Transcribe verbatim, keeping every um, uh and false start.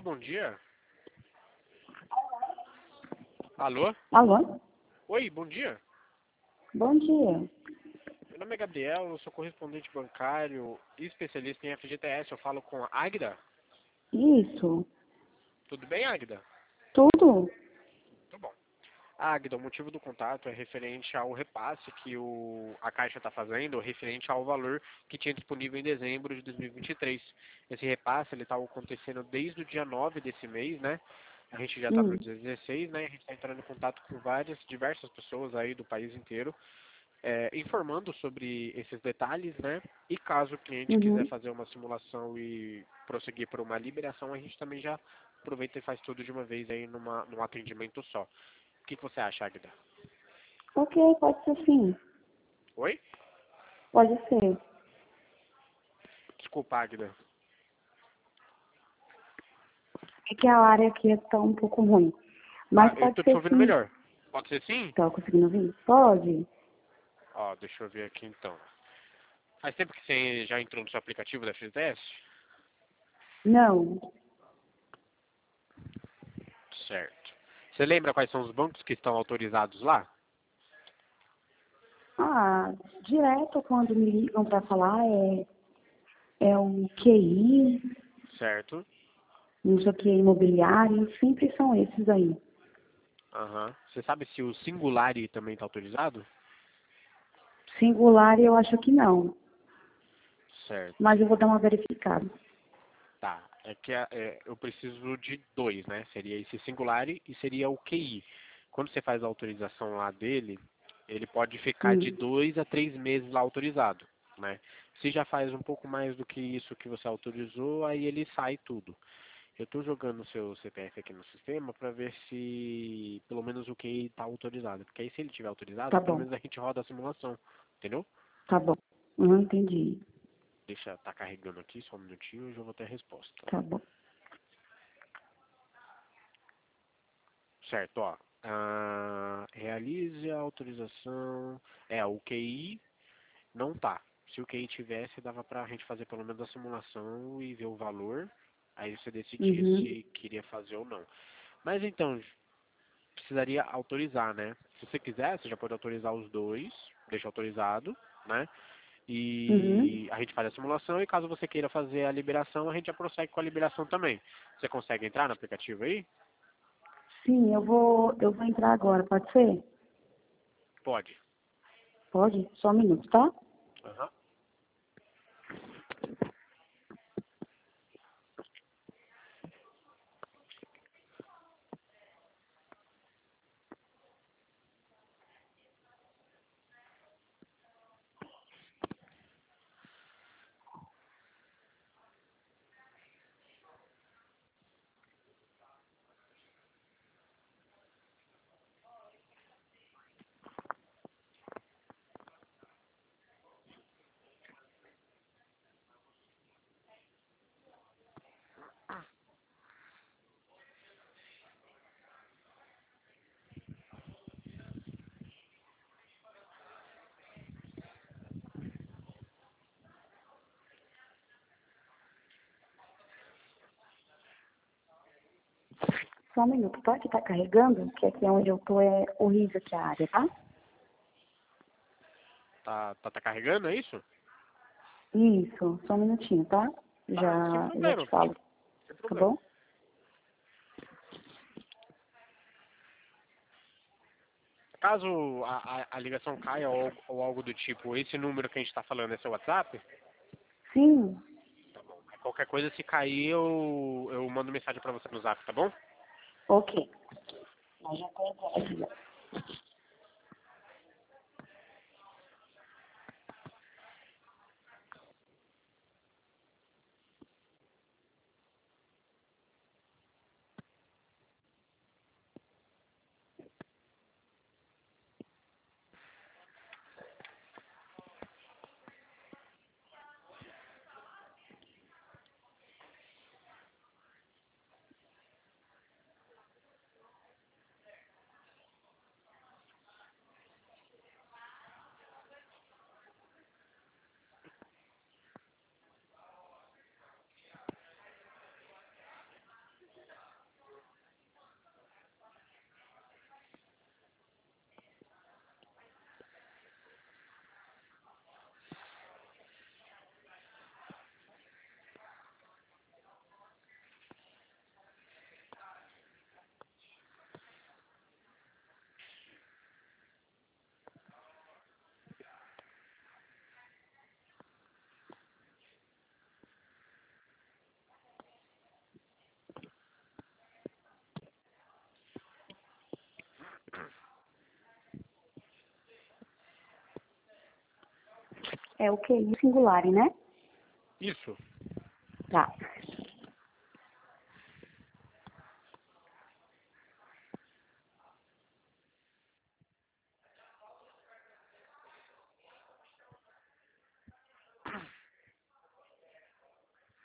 Olá, bom dia. Alô? Alô? Oi, bom dia. Bom dia. Meu nome é Gabriel, eu sou correspondente bancário e especialista em F G T S. Eu falo com a Águida. Isso. Tudo bem, Águida? Tudo? Muito bom. Águida, o motivo do contato é referente ao repasse que o, a Caixa está fazendo, referente ao valor que tinha disponível em dezembro de dois mil e vinte e três. Esse repasse ele está acontecendo desde o dia nove desse mês, né? A gente já está no Hum. dia dezesseis, né? A gente está entrando em contato com várias, diversas pessoas aí do país inteiro, é, informando sobre esses detalhes, né? E caso o cliente quiser Uhum. fazer uma simulação e prosseguir por uma liberação, a gente também já aproveita e faz tudo de uma vez aí numa, num atendimento só. O que, que você acha, Agda? Ok, pode ser sim. Oi? Pode ser. Desculpa, Agda. É que a área aqui está um pouco ruim. Tá, Mas eu pode tô te ser ouvindo sim. melhor. Pode ser sim? Tá conseguindo ouvir? Pode? Ó, deixa eu ver aqui então. Faz tempo que você já entrou no seu aplicativo da F G T S? Não. Certo. Você lembra quais são os bancos que estão autorizados lá? Ah, direto quando me ligam para falar é, é o Q I, Certo. não sei o que, imobiliário, sempre são esses aí. Aham. Você sabe se o Singulari também está autorizado? Singular eu acho que não. Certo. Mas eu vou dar uma verificada. Tá. É que a- é, eu preciso de dois, né? Seria esse Singulari e seria o Q I. Quando você faz a autorização lá dele, ele pode ficar de Hum. dois a três meses lá autorizado, né? Se já faz um pouco mais do que isso que você autorizou, aí ele sai tudo. Eu estou jogando o seu C P F aqui no sistema para ver se pelo menos o Q I está autorizado. Porque aí se ele tiver autorizado, Tá pelo bom, menos a gente roda a simulação, entendeu? tá bom. Não entendi. Deixa, tá carregando aqui, só um minutinho e já vou ter a resposta. Tá bom. Certo, ó. Ah, realize a autorização. É, o Q I não tá. Se o Q I tivesse, dava pra gente fazer pelo menos a simulação e ver o valor. Aí você decidir Uhum. se queria fazer ou não. Mas então, precisaria autorizar, né? Se você quiser, você já pode autorizar os dois, deixa autorizado, né? Uhum. E a gente faz a simulação e caso você queira fazer a liberação, a gente já prossegue com a liberação também. Você consegue entrar no aplicativo aí? Sim, eu vou, eu vou entrar agora, pode ser? Pode. Pode? Só um minuto, tá? Aham. Só um minuto, tá? Que tá carregando, que aqui onde eu tô é horrível aqui a área, tá? Tá, tá, tá carregando, é isso? Isso, só um minutinho, tá? Tá, sem Já, já problema, te pode, falo, sem tá problema. bom? Caso a, a, a ligação caia ou, ou algo do tipo, esse número que a gente está falando é seu WhatsApp? Sim, Qualquer coisa, se cair, eu, eu mando mensagem pra você no Zap, tá bom? ok. Mas já tô entrando aqui, já. É o Q I singular, né? Isso. Tá.